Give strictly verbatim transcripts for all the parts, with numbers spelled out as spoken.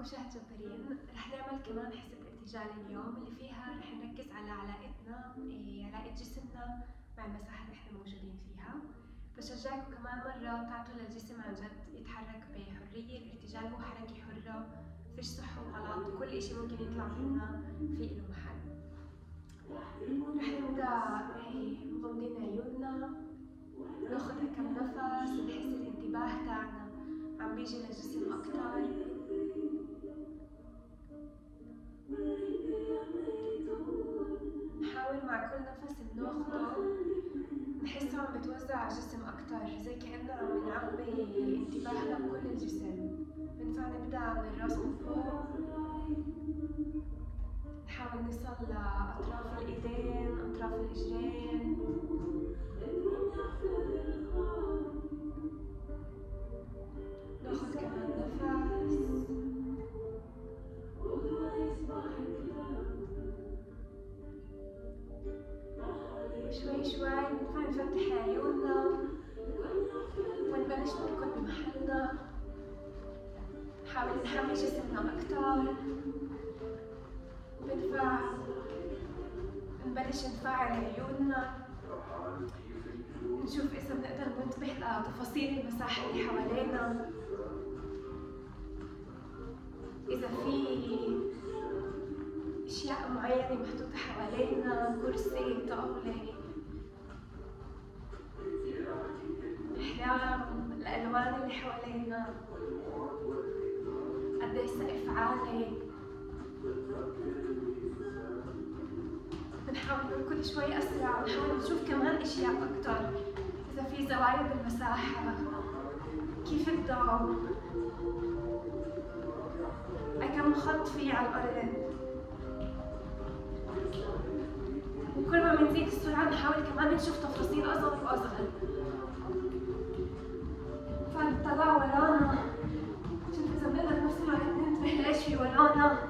مشاهد جبارين، رح نعمل كمان حصة ارتجال اليوم اللي فيها رح نركز على علاقتنا إيه علاقة جسمنا مع المساحة اللي احنا موجودين فيها. بشجعكم كمان مرة تعطوا للجسم عن جد يتحرك بحرية. الارتجال هو حركة حرة، فيش صح وغلط، كل اشي ممكن يطلع منا في إله محل. رح نبدأ إيه مغمضين عيوننا، ناخد كم نفس، نحس الانتباه تاعنا عم بيجي للجسم أكتر. نحاول مع كل نفس بناخده نحسه عم بتوزع على الجسم أكتر، زي كأنه عم نعبي انتباهنا بكل الجسم. بنفع نبدأ من الراس من فوق، نحاول نصل لأطراف الإيدين، أطراف الرجلين. ناخد كمان نفس، شوي شوي بنفع نفتح عيوننا ونبلش نركض بمحلنا. نحاول نحمي جسمنا أكتر، بنفع نبلش نفعل عيوننا، نشوف إذا بنقدر ننتبه لتفاصيل المساحة اللي حوالينا، إذا في أشياء معينة محطوطة حوالينا، كرسي، طاولة، أحلام، الألوان اللي حوالينا، قديش السقف عالي. بنحاول نركض شوي أسرع ونحاول نشوف كمان أشياء أكتر، إذا في زوايا بالمساحة، كيف الضوء، كم خط في على الأرض. وكل ما بنزيد السرعة نحاول كمان نشوف تفاصيل أصغر وأصغر. فنطلع ورانا، نشوف إذا بنقدر بنفس الوقت ننتبه لإيش في ورانا.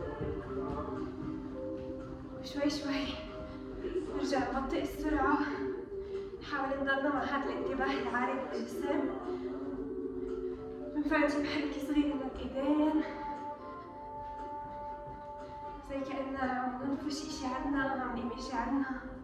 وشوي شوي نرجع نبطئ السرعة، نحاول نضلنا مع هذا الانتباه العالي بالجسم. بنفع نجيب حركة صغيرة للإيدين، زي كأننا عم ننفش إشي عنا، عم نقيم إشي عنا.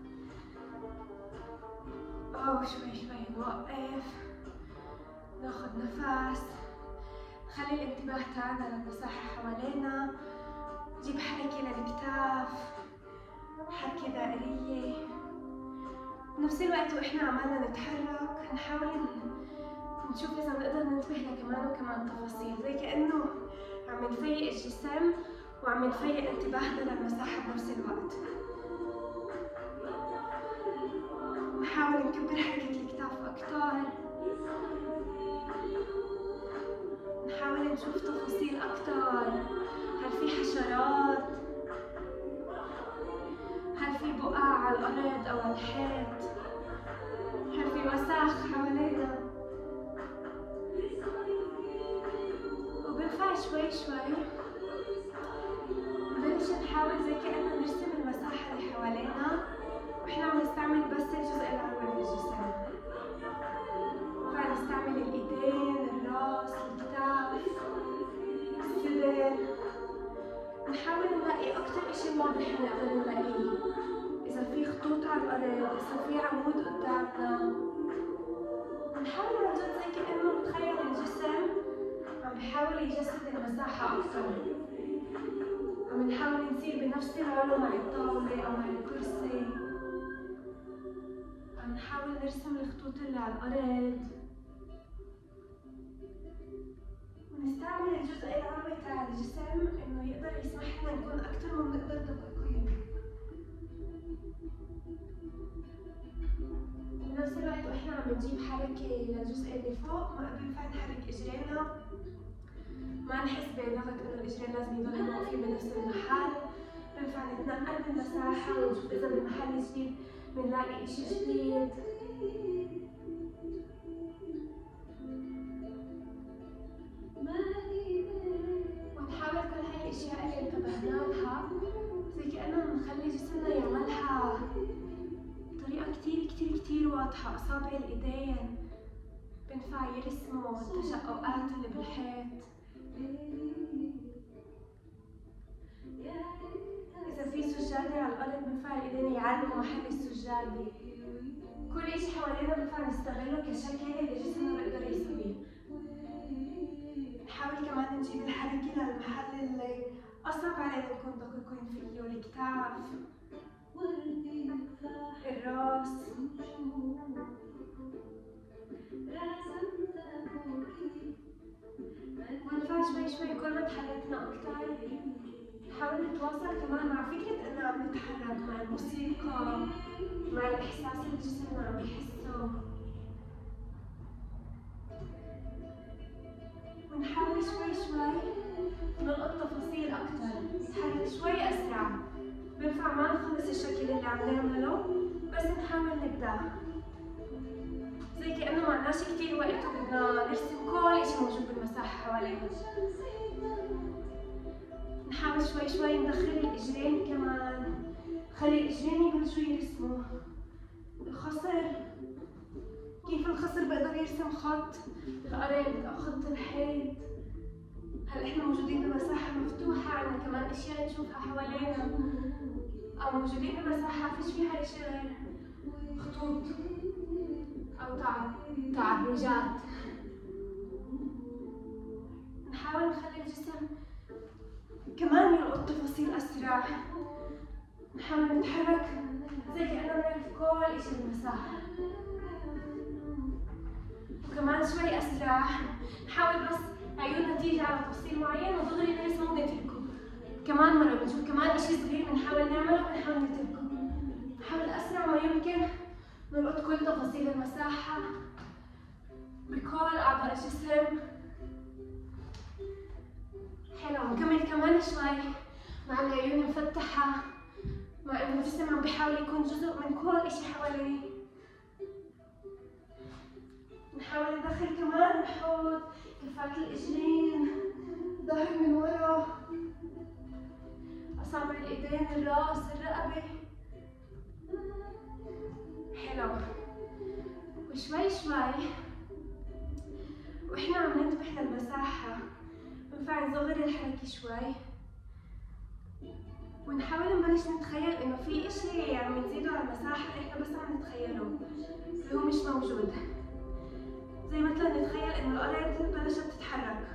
أو شوي شوي نوقف، ناخد نفس، نخلي الانتباه تاعنا للمساحة حوالينا. نجيب حركة للكتاف، حركة دائرية. بنفس الوقت وإحنا عمالنا نتحرك نحاول نشوف إذا بنقدر ننتبه لكمان وكمان تفاصيل، زي كأنه عم نفيق الجسم وعم نفيق انتباهنا للمساحة بنفس الوقت. نحاول نكبر حركة الكتاف أكتر، نحاول نشوف تفاصيل أكتر. هل في حشرات؟ هل في بقع على الأرض أو على الحيط؟ هل في وساخ حوالينا؟ وبنفع شوي شوي نبلش نحاول زي كأننا نرسم المساحة اللي حوالينا وإحنا عم نستعمل بس الجزء العلوي من الجسم. فنستعمل الإيدين، الراس، الكتاف، الصدر. نحاول نلاقي أكتر إشي واضح نقدر نلاقيه، إذا في خطوط على الأرض، إذا في عمود قدامنا. نحاول عن جد زي كأنه نتخيل الجسم عم بحاول يجسد المساحة أكتر، عم نحاول نصير بنفس العلو مع الطاولة أو مع الكرسي. عم نحاول نرسم الخطوط اللي على الأرض، ونستعمل الجزء العلوي تاع الجسم إنه يقدر يسمح لنا نكون أكتر ما بنقدر دقيقين. بنفس الوقت وإحنا عم نجيب حركة للجزء اللي فوق ما بينفع نحرك إجرينا، ما نحس بضغط إنه الإجرين لازم يضلوا واقفين بنفس المحل. بينفع نتنقل بالمساحة ونشوف إذا بالمحل جديد بنلاقي إشي جديد. ونحاول كل هاي الأشياء اللي انتبهنا لها زي كأنه نخلي جسمنا يعملها بطريقة كتير كتير كتير واضحة. أصابع الإيدين بينفع يرسموا التشققات اللي بالحيط، الجاي. كل إشي حوالينا بنفع نستغله كشكل اللي جسمنا بيقدر يسويه. نحاول كمان نجيب الحركة للمحل اللي أصعب علينا نكون دقيقين فيه، الكتاف، الراس. ونفع شوي شوي كل ما تحركنا أكتر نحاول نتواصل كمان مع فكرة إننا عم نتحرك مع الموسيقى، مع الإحساس اللي جسمنا عم يحسه. ونحاول شوي شوي نلقط تفاصيل أكتر، نتحرك شوي أسرع. بنفع ما نخلص الشكل اللي عم نعمله بس نحاول نبدأ، زي كأنه معناش كتير وقت وبدنا نرسم كل إشي موجود بالمساحة حوالينا. نحاول شوي شوي ندخل الإجرين كمان، خلي الإجرين يبلشوا يرسموا الخصر. كيف الخصر بيقدر يرسم خط الأرض أو خط الحيط. هل إحنا موجودين بمساحة مفتوحة عنا كمان أشياء نشوفها حوالينا، أو موجودين بمساحة فيش فيها إشي غير خطوط أو تعرجات. نحاول نخلي الجسم كمان يلقط تفاصيل أسرع. نحاول نتحرك زي كأننا نعرف كل إشي بالمساحة، وكمان شوي أسرع. نحاول بس عيوننا تيجي على تفصيل معين ودغري نرسمه ونتركه. كمان مرة بنشوف كمان إشي صغير بنحاول نعمله ونحاول نتركه. نحاول أسرع ما يمكن نلقط كل تفاصيل المساحة بكل أعضاء الجسم. حلو، نكمل كمان شوي مع العيون مفتحة، مع إنه الجسم عم بيحاول يكون جزء من كل إشي حواليه. نحاول ندخل كمان الحوض، كفات الإجرين، ظهر من ورا، أصابع الإيدين، الراس، الرقبة. حلو، وشوي شوي وإحنا عم ننتبه للمساحة بنفع نصغر الحركة شوي، ونحاول نبلش نتخيل إنه في إشي عم نزيده على المساحة اللي إحنا بس عم نتخيله اللي هو مش موجود. زي مثلا نتخيل إنه الأرض بلشت تتحرك.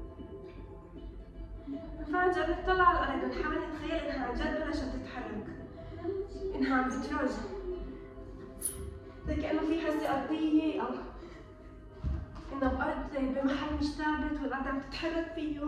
بنفع نجرب نطلع على الأرض ونحاول نتخيل إنها عن جد بلشت تتحرك، إنها عم بتروج، زي كأنه في هزة أرضية أو إنه بأرض بمحل مش ثابت والأرض عم تتحرك فيه.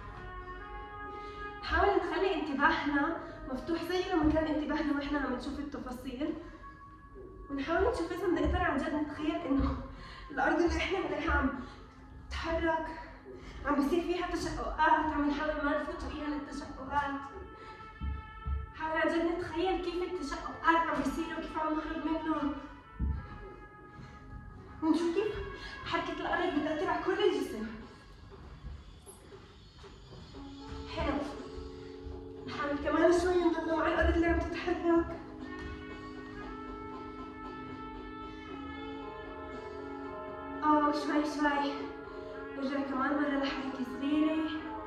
نحاول نخلي انتباهنا مفتوح زي لما كان انتباهنا وإحنا عم نشوف التفاصيل، ونحاول نشوف إذا بنقدر عن جد نتخيل إنه الأرض اللي إحنا عليها عم تتحرك، عم بيصير فيها تشققات، عم نحاول ما نفوت فيها للتشققات. نحاول عن جد نتخيل كيف التشققات عم بيصيروا وكيف عم نخرج منهم، ونشوف كيف حركة الأرض بتأثر على كل الجسم. حلو، نحاول كمان شوي نضل مع الأرض اللي عم تتحرك. أوه شوي شوي نرجع كمان مرة لحركة صغيرة،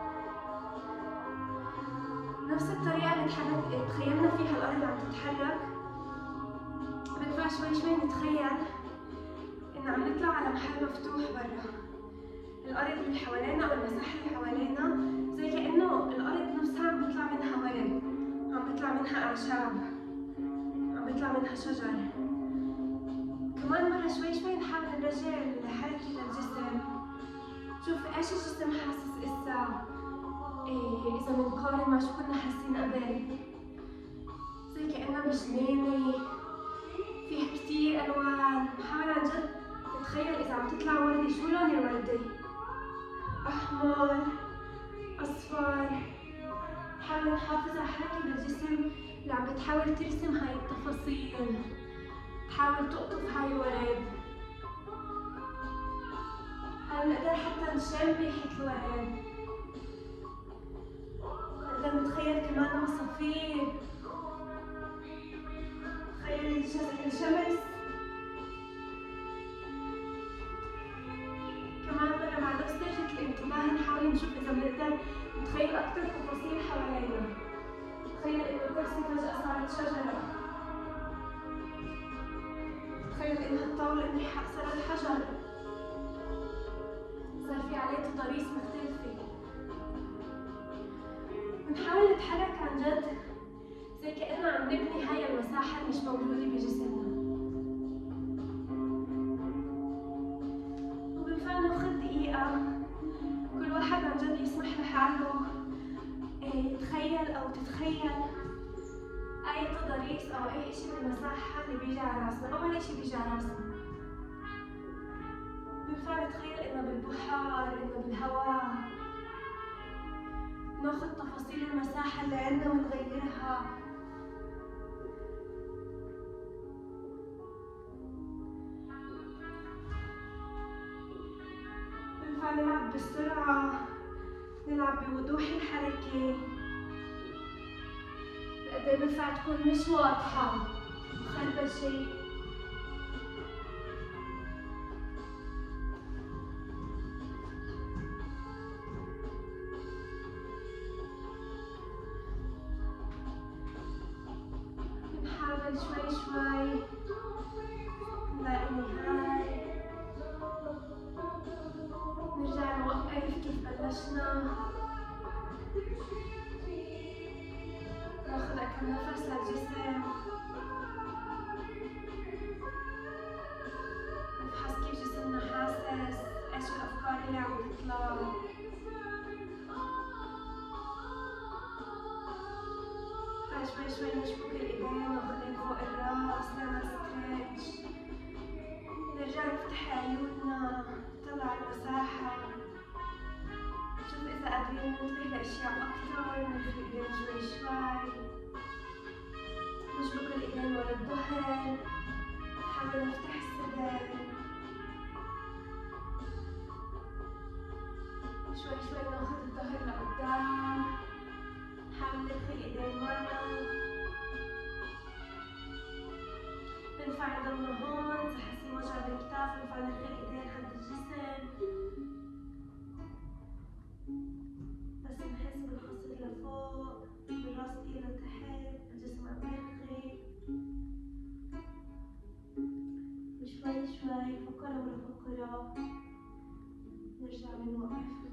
نفس الطريقة اللي تحرك تخيلنا فيها الأرض عم تتحرك. بنفع شوي شوي نتخيل إن عم نطلع على محل مفتوح برا. الأرض اللي حوالينا أو المساحة اللي حوالينا زي كأنه الأرض نفسها عم بيطلع منها ورد، عم بيطلع منها أعشاب، عم بيطلع منها شجر. كمان مرة شوي شوي نحاول نرجع الحركة للجسم، نشوف إيش الجسم حاسس إسا، إيه إذا بنقارن مع شو كنا حاسين قبل. زي كأنها بجنينة فيها كتير ألوان. نحاول عن جد نتخيل إذا عم تطلع وردة شو لون الوردة، أحمر، أصفر. نحاول نحافظ على حركة الجسم اللي عم بتحاول ترسم هاي التفاصيل، تحاول تقطف هاي الورد. هل نقدر حتى نشم ريحة الورد، نقدر نتخيل كمان عصافير، تخيل الشمس. كمان مرة مع نفس درجة الانتباه نحاول نشوف إذا بنقدر نتخيل أكثر تفاصيل حوالينا. تخيل إنه الكرسي فجأة صارت شجرة، كأنها الطاولة منيحة صار الحجر، صار في عليه تضاريس مختلفة. بنحاول نتحرك عن جد زي كأننا عم نبني هاي المساحة اللي مش موجودة بجسمنا، وبنفع ناخد دقيقة كل واحد عن جد يسمح لحاله يتخيل أو تتخيل أي تضاريس أو أي إشي بالمساحة اللي بيجي على راسنا أو ولا إشي بيجي على راسنا. بنفع نتخيل إنه بالبحر، إنه بالهواء، ناخد تفاصيل المساحة اللي عندنا ونغيرها. بنفع نلعب بالسرعة، نلعب بوضوح الحركة، قد ايه بنفع تكون مش واضحة مخربشة. بنحاول شوي شوي نلاقي نهاية، نرجع نوقف كيف بلشنا، ناخد كم نفس للجسم، نفحص كيف جسمنا حاسس، ايش الافكار اللي عم تطلع. شوي شوي نشبك الايدين وناخدهم فوق الراس نعمل ستريتش، نرجع نفتح عيوننا نطلع المساحة، نشوف اذا قادرين ننتبه لاشياء اكتر، نلف الايدين شوي شوي، نشبك الايدين ورا الظهر، نحاول نفتح الصدر، شوي شوي ناخد الظهر لقدام، نحاول ندخل الايدين ورا. بنفع نضلنا هون إذا حاسين وجع بالكتاف، بنفع ندخل ايدين عند الجسم بس نحس بالخصر لفوق، بالراس إلى تحت، الجسم عم يرخي. وشوي شوي فقرة ورا فقرة نرجع بنوقف.